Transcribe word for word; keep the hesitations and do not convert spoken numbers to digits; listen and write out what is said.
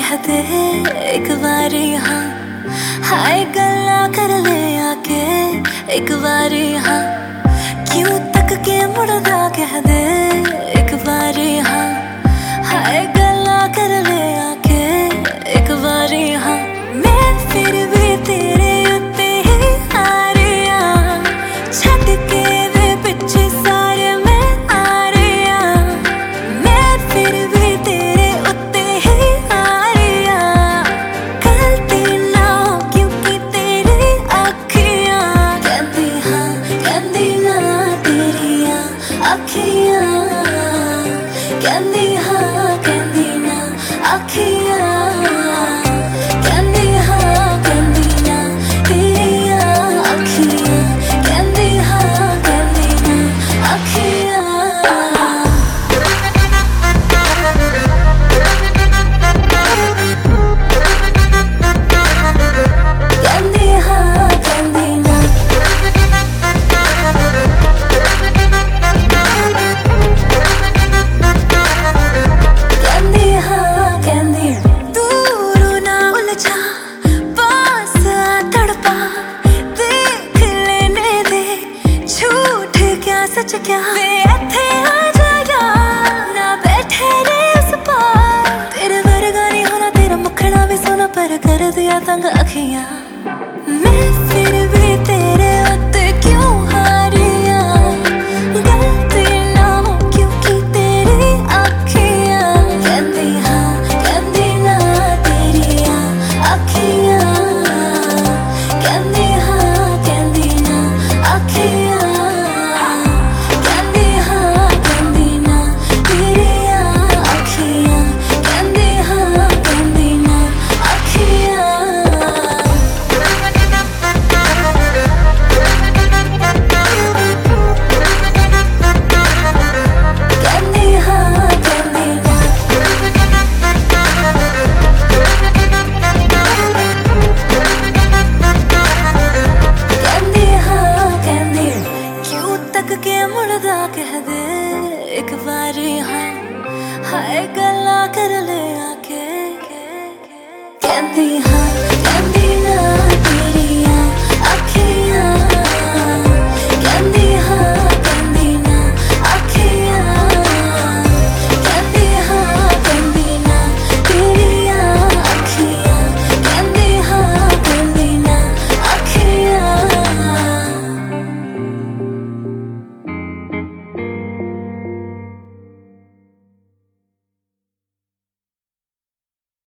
कह दे एक बारी हाँ, हाय गल्ला कर ले आके एक बारी हाँ, क्यों तक के मुड़दा कह दे एक बारी हाँ, हाय गल्ला कर ले आके एक बारी हाँ। मैं फिर भी तेरे उत्ते ही आ रही हाँ, छत के वे पिछे सारे मैं आ रही हाँ। मैं फिर भी तेरे उत्ते ही आ रही हाँ, गलती ना हो क्योंकि तेरी अखियां कहती हाँ, कहती ना तेरियां अखियां कहती हाँ, कहती ना अखियां कहती हाँ, कहती ना तेरियां अखियां कहती हाँ, कहती ना अखियां। कहती हाँ, कहती ना कहती हाँ, कहती दूर ना उलझा पास आ तड़पा, देख लेने दे झूठ क्या सच क्या, वे इत्थे आ जाया ना बैठे रे उस पार, तेरे वर्गा नहीं होना तेरा मुखड़ा भी सोना पर कर दिया तंग अखियां। मैं फिर भी तेरे उत्ते क्यों हारिया, गलती ना हो क्योंकि तेरी अखियां कहती हाँ, कहती ना तेरियां अखियां कहती हाँ, कहती ना अखियां कहती हाँ, कहती ना तेरियां अखियां कहती हाँ, कहती ना अखियां। कहती हाँ, कहती ना कहती हाँ, कहती क्यों तक के मुड़दा कह दे एक बारी हाँ, हाय गल्ला कर ले आके कहती हाँ, कहती ना तेरियां अखियां